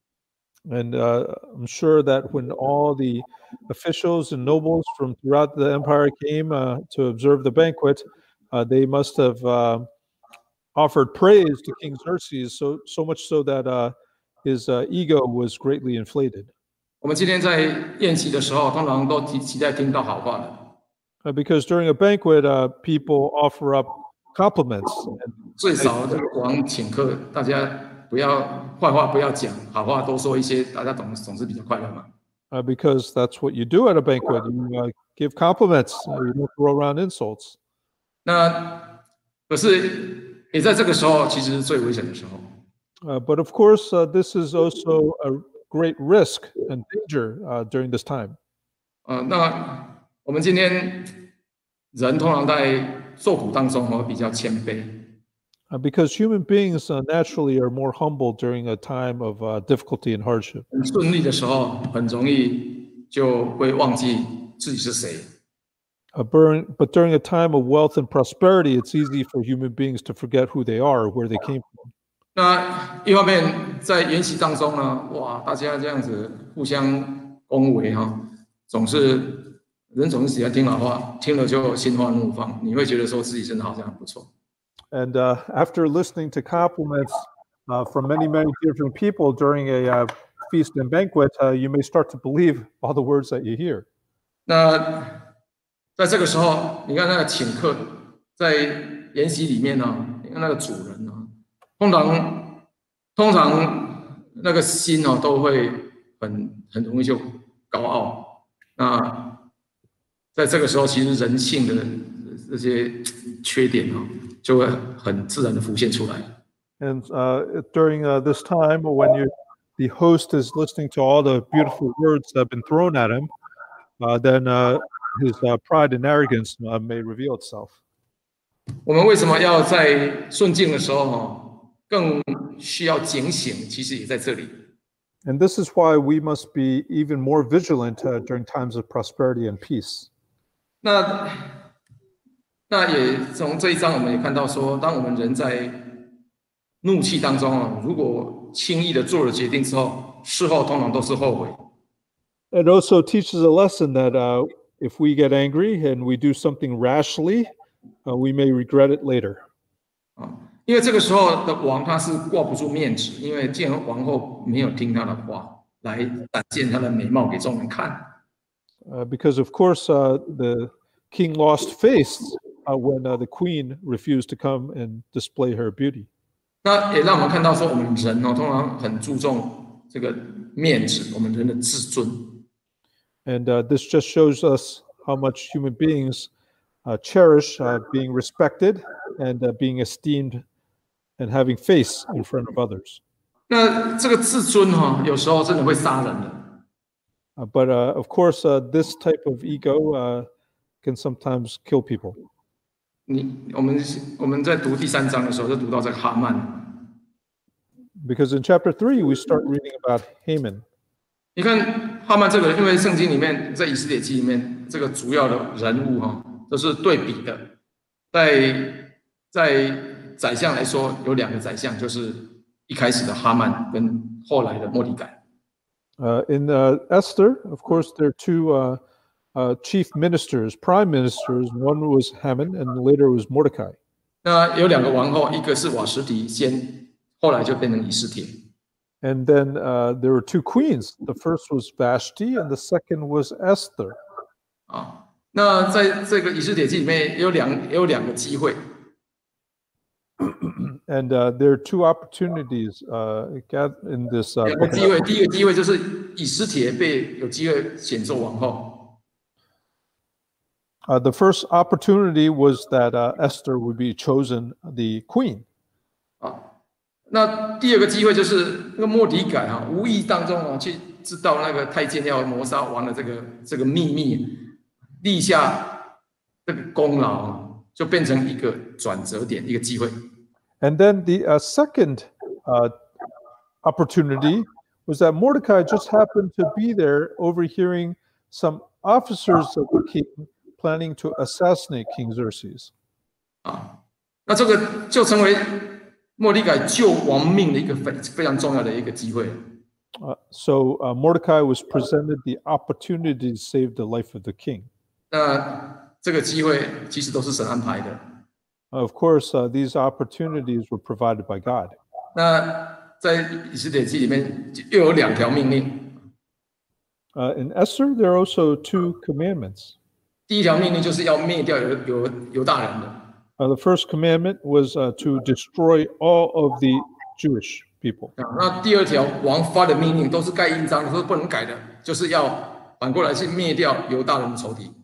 And uh, I'm sure that when all the officials and nobles from throughout the empire came uh, to observe the banquet, uh, they must have uh, offered praise to King Xerxes, so so much so that uh, his uh, ego was greatly inflated. 我们今天在宴席的时候，通常都期期待听到好话的。 Uh, because during a banquet, uh, people offer up compliments. 最少这个王请客，大家不要坏话不要讲，好话多说一些，大家总总是比较快乐嘛。 Uh, because that's what you do at a banquet. You uh, give compliments. Uh, you don't throw around insults. 那可是也在这个时候，其实是最危险的时候。 Uh, but of course, uh, this is also a great risk and danger uh, during this time. 呃，那我们今天人通常在受苦当中，会比较谦卑。 Uh, because human beings uh, naturally are more humble during a time of uh, difficulty and hardship. 很顺利的时候，很容易就会忘记自己是谁。 Uh, burn, but during a time of wealth and prosperity, it's easy for human beings to forget who they are, where they came from. 那一方面在宴席当中呢，哇，大家这样子互相恭维哈，总是人总是喜欢听老话，听了就心花怒放，你会觉得说自己真的好像很不错。 And uh, after listening to compliments uh, from many, many different people during a uh, feast and banquet, uh, you may start to believe all the words that you hear. 那在这个时候，你看那个请客在宴席里面呢，你看那个主人呢，通常通常那个心哦都会很很容易就高傲。那在这个时候，其实人性的这些缺点哦，就会很自然的浮现出来。 And uh, during uh, this time, when you, the host is listening to all the beautiful words that have been thrown at him, uh, then uh, his uh, pride and arrogance uh, may reveal itself. 我们为什么要在顺境的时候哈，更需要警醒？其实也在这里。 And this is why we must be even more vigilant uh, during times of prosperity and peace. 那那也从这一章我们也看到说，当我们人在怒气当中啊，如果轻易的做了决定之后，事后通常都是后悔。 It also teaches a lesson that uh, if we get angry and we do something rashly, uh, we may regret it later. 啊，因为这个时候的王他是挂不住面子，因为既然王后没有听他的话，来展现他的美貌给众人看。 Uh, because of course uh, the king lost face uh, when uh, the queen refused to come and display her beauty. 那也让我们看到说，我们人哦，通常很注重这个面子，我们人的自尊。 And uh, this just shows us how much human beings uh, cherish uh, being respected and uh, being esteemed and having face in front of others. 那这个自尊哈、哦，有时候真的会杀人的。 Uh, but uh, of course, uh, this type of ego uh, can sometimes kill people. 你我们我们在读第三章的时候，就读到这个哈曼。 Because in chapter three, we start reading about Haman. 你看哈曼这个人，因为圣经里面在以斯帖记里面，这个主要的人物哈、哦，都是对比的。在在宰相来说，有两个宰相，就是一开始的哈曼跟后来的末底改。 Uh, in uh, Esther, of course, there are two uh, uh, chief ministers, prime ministers. One was Haman, and later was Mordecai. 那有两个王后，一个是瓦实提先，后来就变成以斯帖。 And then uh, there were two queens. The first was Vashti, and the second was Esther. 啊，那在这个以斯帖记里面有两有两个机会。 And uh, there are two opportunities uh, in this. Uh, 两个机会，第一个机会就是以斯帖被有机会选做王后。 Uh, the first opportunity was that uh, Esther would be chosen the queen. 啊，那第二个机会就是那个莫迪改啊，无意当中啊，去知道那个太监要谋杀王的这个这个秘密，立下这个功劳啊，就变成一个转折点，一个机会。 And then the uh, second uh, opportunity was that Mordecai just happened to be there overhearing some officers of the king planning to assassinate King Xerxes. 啊，那这个就成为莫迪改救王命的一个非非常重要的一个机会。 Uh, so uh, Mordecai was presented the opportunity to save the life of the king. 那这个机会其实都是神安排的。 Of course, uh, these opportunities were provided by God. 那在以斯帖记里面又有两条命令。 Uh, in Esther, there are also two commandments. 第一条命令就是要灭掉犹犹犹大人的。 Uh, the first commandment was uh, to destroy all of the Jewish people. 那第二条王发的命令都是盖印章的，都是不能改的，就是要反过来去灭掉犹大人的仇敌。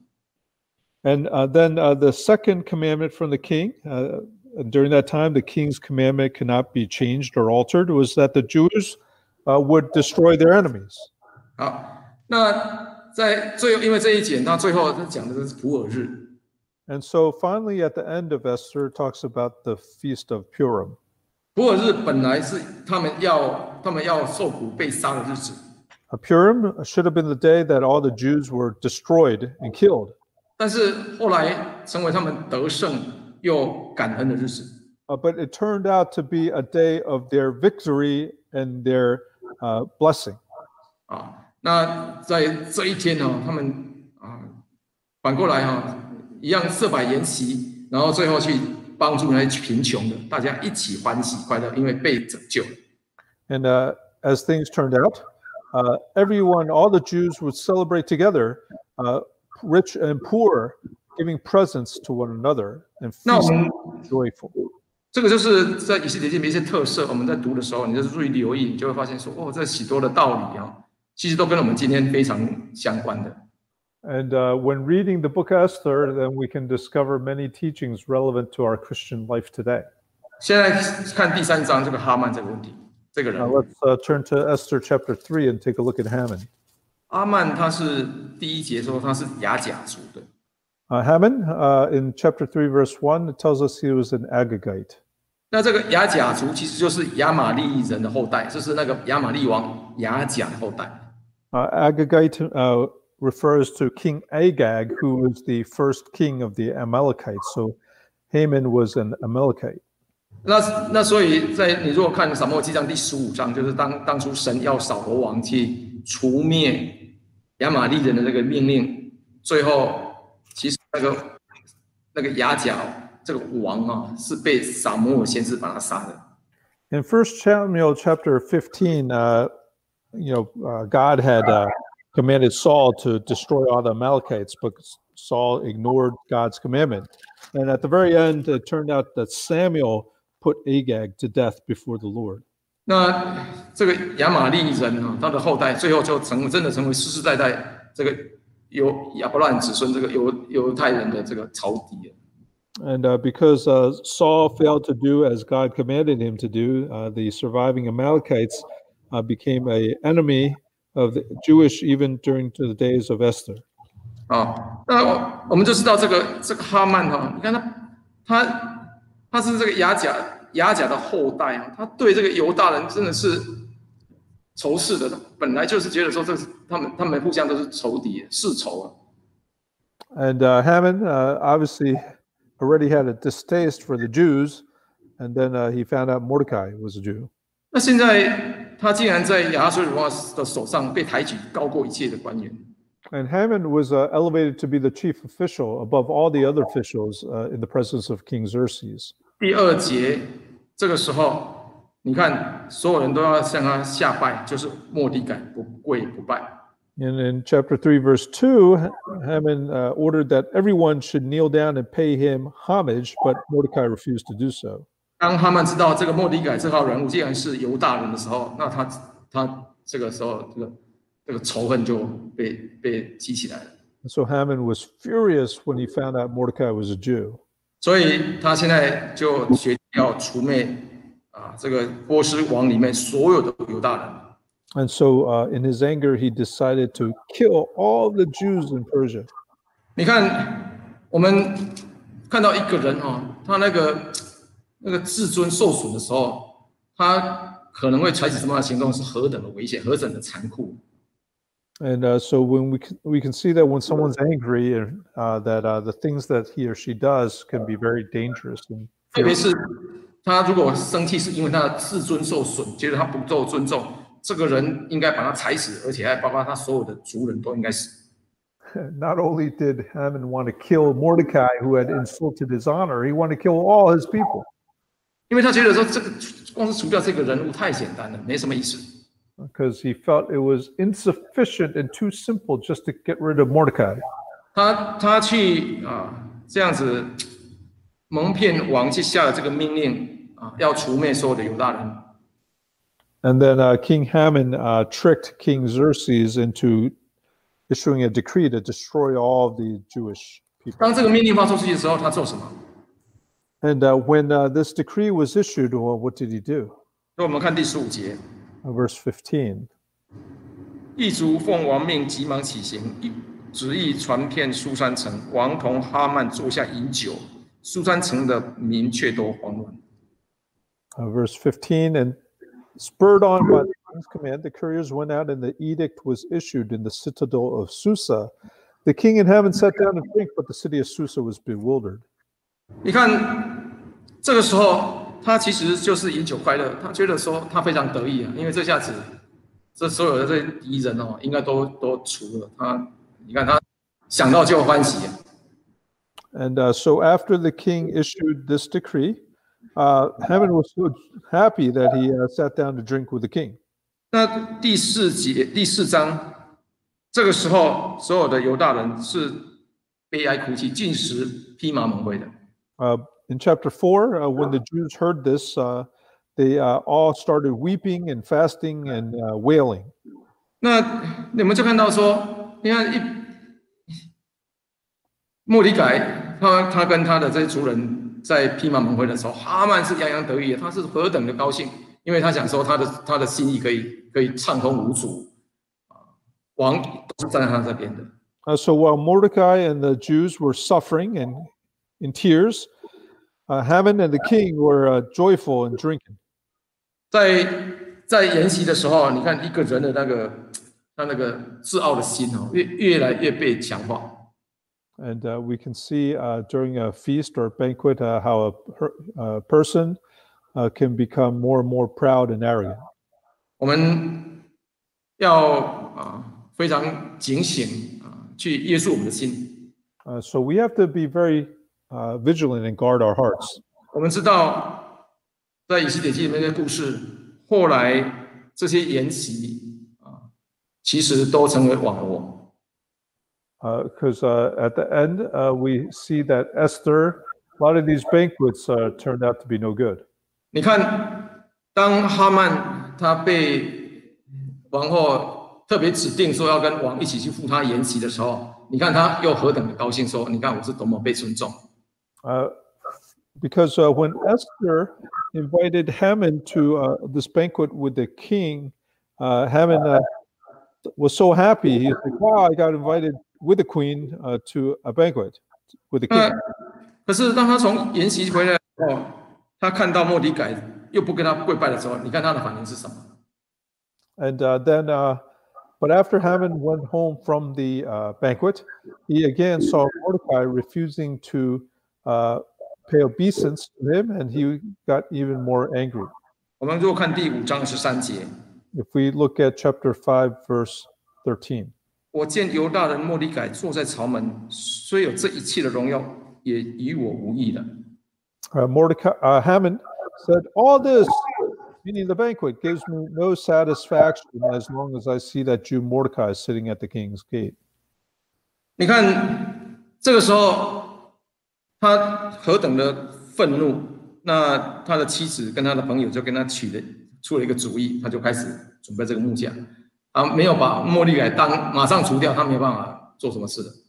And uh, then uh, the second commandment from the king, uh, during that time, the king's commandment cannot be changed or altered, was that the Jews uh, would destroy their enemies. 好，那在最后，因为这一节，那最后他讲的是普尔日。 And so finally, at the end of Esther, it talks about the Feast of Purim. 普尔日本来是他们要他们要受苦被杀的日子。 Uh, Purim should have been the day that all the Jews were destroyed and killed. 但是后来成为他们得胜又感恩的日子。 Uh, but it turned out to be a day of their victory and their uh, blessing. 啊，那在这一天呢，他们啊反过来哈，一样设摆筵席，然后最后去帮助那些贫穷的，大家一起欢喜快乐，因为被拯救。 And uh, as things turned out, uh, everyone, all the Jews would celebrate together, uh, rich and poor, giving presents to one another and feasting joyful. 这个就是在以斯帖记里面一些特色，我们在读的时候，你就是注意留意，你就会发现说，哦，这许多的道理啊，其实都跟我们今天非常相关的。 And uh, when reading the book Esther, then we can discover many teachings relevant to our Christian life today. 现在看第三章这个哈曼这个问题，这个人。 Now let's uh, turn to Esther chapter three and take a look at Haman. 阿曼他是第一节说他是亚甲族的。 Uh, Haman, uh, in chapter three, verse one, it tells us he was an Agagite. 那这个亚甲族其实就是亚玛利人的后代，就是那个亚玛利王亚甲的后代。 Uh, Agagite uh, refers to King Agag, who was the first king of the Amalekites. So Haman was an Amalekite. 那那所以在你如果看撒母耳记上第十五章，就是当当初神要扫罗王去除灭亚玛利人的这个命令，最后其实那个那个亚甲这个王啊，是被撒母耳先知把他杀的。 In First Samuel chapter fifteen, uh, you know, uh, God had uh, commanded Saul to destroy all the Amalekites, but Saul ignored God's commandment. And at the very end, it turned out that Samuel put Agag to death before the Lord. 那这个亚玛利人啊，他的后代最后就成真的成为世世代代这个由亚伯拉罕子孙这个犹犹太人的这个仇敌了。 And uh, because uh, Saul failed to do as God commanded him to do, uh, the surviving Amalekites uh, became an enemy of the Jewish even during to the days of Esther. 啊，那我我们就知道这个这个哈曼哈，你看他他他是这个亚甲亚甲的后代啊，他对这个犹大人真的是仇视的，本来就是觉得说这是他们他们互相都是仇敌世仇啊。 And uh, Haman uh, obviously already had a distaste for the Jews, and then uh, he found out Mordecai was a Jew. 那现在他竟然在亚哈水鲁王的手上被抬举高过一切的官员。 And Haman was uh, elevated to be the chief official above all the other officials uh, in the presence of King Xerxes. 第二节这个时候，你看所有人都要向他下拜，就是末底改不跪不拜。 And in chapter three, verse two, Haman uh, ordered that everyone should kneel down and pay him homage, but Mordecai refused to do so. 当哈曼知道这个末底改这号人物既然是犹大人的时候，那他他这个时候这个这个仇恨就被被激起来了。 So Haman was furious when he found out Mordecai was a Jew. 所以他现在就决定要除灭啊这个波斯王里面所有的犹大人。 And so, uh, in his anger, he decided to kill all the Jews in Persia. 你看，我们看到一个人哦，他那个那个自尊受损的时候，他可能会采取什么样的行动，是何等的危险，何等的残酷。 And uh, so when we can, we can see that when someone's angry, and uh, that uh, the things that he or she does can be very dangerous. And 特别是他如果生气是因为他的自尊受损，觉得他不受尊重，这个人应该把他踩死，而且还包括他所有的族人都应该死。 Not only did Haman want to kill Mordecai, who had insulted his honor, he wanted to kill all his people. 因为他觉得说这个光是除掉这个人物太简单了，没什么意思。 Because he felt it was insufficient and too simple just to get rid of Mordecai. 他他去啊这样子蒙骗王去下了这个命令啊，要除灭所有的犹大人。 And then uh, King Haman uh, tricked King Xerxes into issuing a decree to destroy all of the Jewish people. 当这个命令发出去的时候，他做什么？ And uh, when uh, this decree was issued, well, what did he do? 所以我们看第十五节。 Verse fifteen. 异族奉王命，急忙起行，旨意传遍苏珊城。王同哈曼坐下饮酒，苏珊城的民却都慌乱。 Uh, verse fifteen, and spurred on by the king's command, the couriers went out, and the edict was issued in the citadel of Susa. The king and Haman sat down to drink, but the city of Susa was bewildered. 你看，这个时候他其实就是饮酒快乐，他觉得说他非常得意啊，因为这下子这所有的这些敌人哦，应该都都除了他。你看他想到就欢喜啊。 And uh, so after the king issued this decree, uh, Haman was so happy that he uh, sat down to drink with the king. 那第四节第四章，这个时候所有的犹大人是悲哀哭泣、进食、披麻蒙灰的。 Uh, in chapter four, uh, when the Jews heard this, uh, they uh, all started weeping and fasting and uh, wailing. 那你们就看到说，你看一莫迪改，他他跟他的这些族人在披麻蒙灰的时候，哈曼是洋洋得意的，他是何等的高兴，因为他想说他的他的心意可以可以畅通无阻，啊，王都是站在他这边的。 Uh, so while Mordecai and the Jews were suffering and in tears, uh, Haman and the king were uh, joyful and drinking. 在在研习的时候，你看一个人的那个他那个自傲的心哦，越越来越被强化。 And uh, we can see uh, during a feast or banquet uh, how a per, uh, person uh, can become more and more proud and arrogant. 我们要啊非常警醒啊，去约束我们的心。 Uh, so we have to be very uh, vigilant and guard our hearts. 我们知道，在以西结记里面的故事，后来这些筵席啊，其实都成为网罗。 Because uh, uh, at the end, uh, we see that Esther, a lot of these banquets uh, turned out to be no good. 你看，当哈曼他被王后特别指定说要跟王一起去赴他筵席的时候，你看他又何等的高兴，说：“你看我是多么被尊重。” Uh, because uh, when Esther invited Haman to uh, this banquet with the king, uh, Haman uh, was so happy. He's like, "Wow, I got invited with the queen uh, to a banquet with the king." 可是当他从筵席回来后，他看到莫迪改又不跟他跪拜的时候，你看他的反应是什么？ And uh, then, uh, but after Haman went home from the uh, banquet, he again saw Mordecai refusing to uh, pay obeisance to him, and he got even more angry. 我们如果看第五章十三节， If we look at chapter five, verse thirteen. 我见犹大人莫迪改坐在朝门，虽有这一切的荣耀，也与我无益了。 Uh, Mordecai, uh, Haman said, "All this, meaning the banquet, gives me no satisfaction as long as I see that Jew Mordecai sitting at the king's gate." 你看，这个时候他何等的愤怒，那他的妻子跟他的朋友就跟他取了出了一个主意，他就开始准备这个木架。啊，没有把莫利改当马上除掉，他没有办法做什么事的。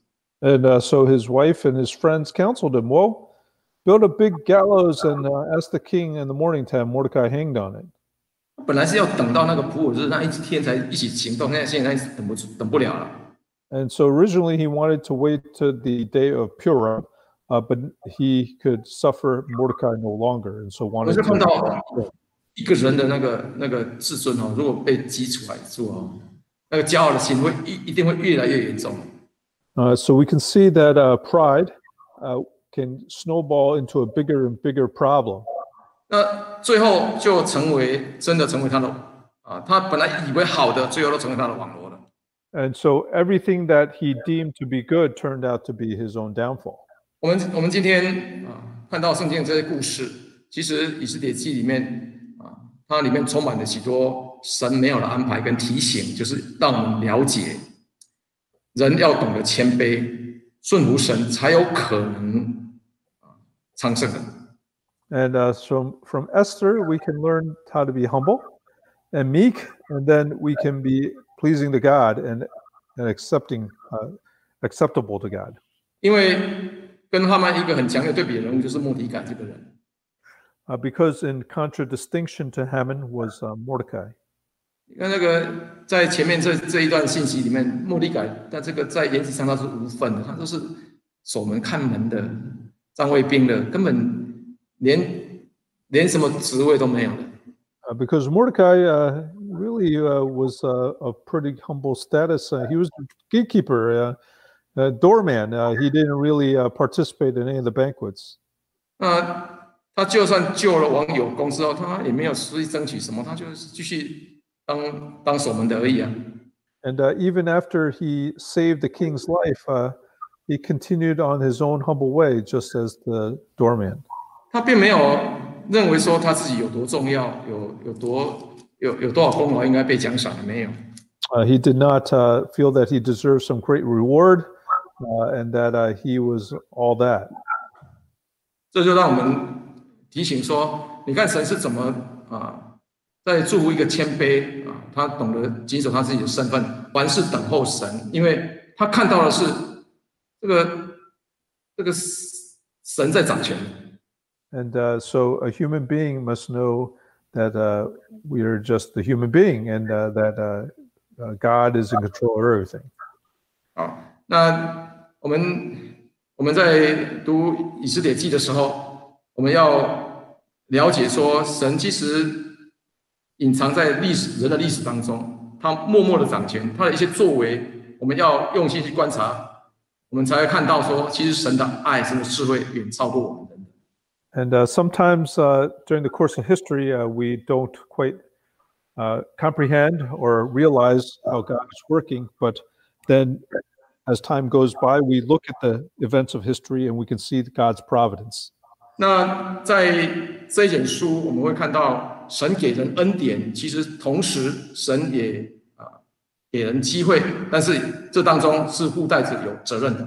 And uh, so his wife and his friends counseled him, well, build a big gallows and uh, ask the king in the morning to have Mordecai hanged on it. 本来是要等到那个普珥日那一天才一起行动，现在现在等不等不了了。 And so originally he wanted to wait to the day of Purim, uh, but he could suffer Mordecai no longer, and so 我 wanted 是看 to. 到一个人的那个那个自尊哦，如果被激出来之后，那个骄傲的心会一一定会越来越严重。 Uh, so we can see that uh, pride uh, can snowball into a bigger and bigger problem. 那最后就成为真的成为他的啊，他本来以为好的，最后都成为他的网罗了。 And so everything that he deemed to be good turned out to be his own downfall. 我们我们今天啊看到圣经这些故事，其实以斯帖记里面啊，它里面充满了许多神美好的安排跟提醒，就是让我们了解，人要懂得谦卑，顺服神，才有可能啊昌盛的。 And uh, so from Esther, we can learn how to be humble and meek, and then we can be pleasing to God and, and accepting, uh, acceptable to God. 因为跟哈曼一个很强烈的对比的人物就是莫迪改这个人。 Uh, because in contradistinction to Haman was uh, Mordecai. 你看那个在前面这这一段信息里面，莫迪改，但这个在言辞上他是无份的，他都是守门看门的、站卫兵的，根本连连什么职位都没有的。 Uh, because Mordecai uh, really uh, was uh, a pretty humble status. Uh, he was the gatekeeper, uh, uh, doorman. Uh, he didn't really uh, participate in any of the banquets. 那他就算救了王有功之后，他也没有实际争取什么，他就是继续当当守门的而已啊。 And uh, even after he saved the king's life, uh, he continued on his own humble way, just as the doorman. 他并没有认为说他自己有多重要，有有多有有多少功劳应该被奖赏的，没有。 Uh, he did not uh, feel that he deserved some great reward, uh, and that uh, he was all that. 这就让我们提醒说，你看神是怎么啊，在祝福一个谦卑啊，他懂得谨守他自己的身份，凡事等候神，因为他看到的是这个这个神在掌权。 And uh, so a human being must know that uh, we are just the human being, and uh, that uh, uh, God is in control of everything. 好，那我们我们在读以斯帖记的时候，我们要了解说，神其实隐藏在历史人的历史当中，他默默的掌权，他的一些作为，我们要用心去观察，我们才会看到说，其实神的爱、神的智慧远超过我们人。 And uh, sometimes uh, during the course of history, uh, we don't quite uh, comprehend or realize how God is working. But then as time goes by, we look at the events of history and we can see God's providence. 那在这一卷书，我们会看到神给人恩典，其实同时神也啊给人机会，但是这当中是附带着有责任的。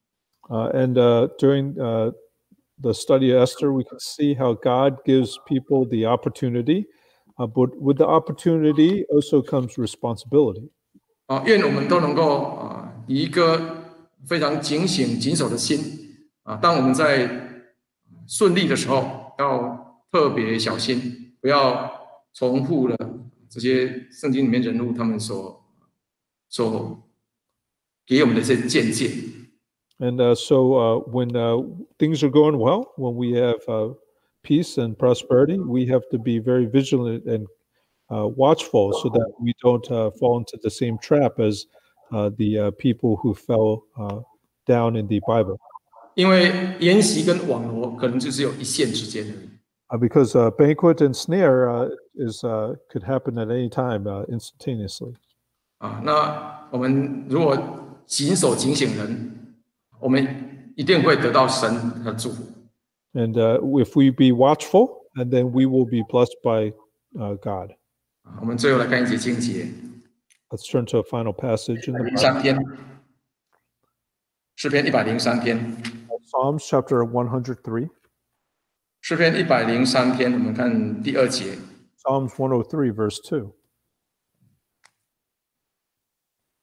Uh, and uh, during uh, the study of Esther, we can see how God gives people the opportunity, uh, but with the opportunity also comes responsibility. 啊，愿我们都能够啊，以一个非常警醒、谨守的心啊，当我们在顺利的时候，要特别小心，不要重复了这些圣经里面人物他们所所给我们的这些见解。 And uh, so uh, when uh, things are going well, when we have uh, peace and prosperity, we have to be very vigilant and uh, watchful so that we don't uh, fall into the same trap as uh, the uh, people who fell uh, down in the Bible. 因为筵席跟网罗可能就只有一线之间而已。 Uh, because uh, banquet and snare uh, is uh, could happen at any time uh, instantaneously. 啊，那我们如果谨守警醒人，我们一定会得到神的祝福。 And uh, if we be watchful, and then we will be blessed by uh, God. 我们最后来看一节经节。 Let's turn to a final passage in the 零三篇，诗篇一百零三篇。 Psalms chapter one hundred three. 诗篇一百零三篇，我们看第二节。 Psalms one hundred three, verse two.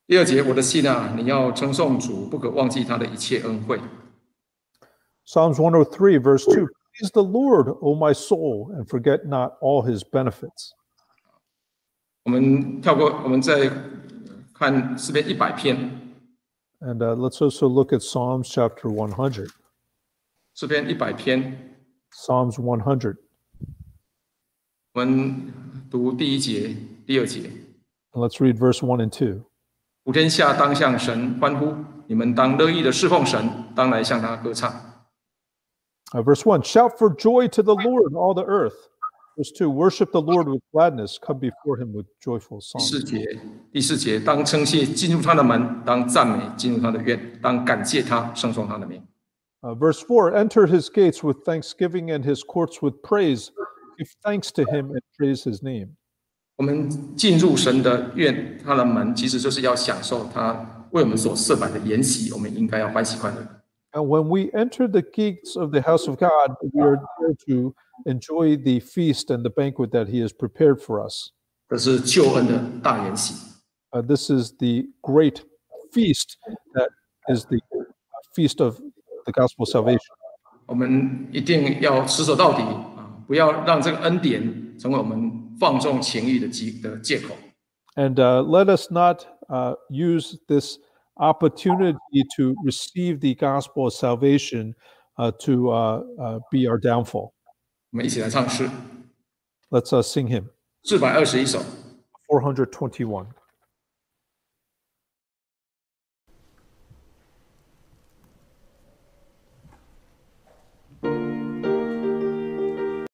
第二节，我的心啊，你要称颂主，不可忘记他的一切恩惠。 Psalms one oh three, verse two, Praise the Lord, O my soul, and forget not all his benefits. 我们跳过，我们再看诗篇一百篇。 And uh, let's also look at Psalms chapter one hundred. 诗篇一百篇， Psalms one hundred. 我们读第一节、第二节。 And let's read verse one and two. 普天下当向神欢呼，你们当乐意的侍奉神，当来向他歌唱。 Uh, verse one, Shout for joy to the Lord, all the earth. Verse two, Worship the Lord with gladness, come before him with joyful 第四 songs. 节，第四节，当称谢进入他的门，当赞美进入他的院，当感谢他，称颂他的名。 Uh, verse four, Enter his gates with thanksgiving and his courts with praise. Give thanks to him and praise his name. 我们进入神的院，他的门，其实就是要享受他为我们所设摆的筵席，我们应该要欢喜快乐。 And when we enter the gates of the house of God, we are there to enjoy the feast and the banquet that he has prepared for us. 这是救恩的大筵席。 Uh, this is the great feast that is the feast of the gospel salvation. 我们一定要持守到底啊！不要让这个恩典成为我们放纵情欲的机的借口。 And uh, let us not uh, use this opportunity to receive the gospel of salvation uh, to uh, uh, be our downfall. 我们一起来唱诗， Let's uh, sing him. 四百二十一首。 four hundred twenty-one.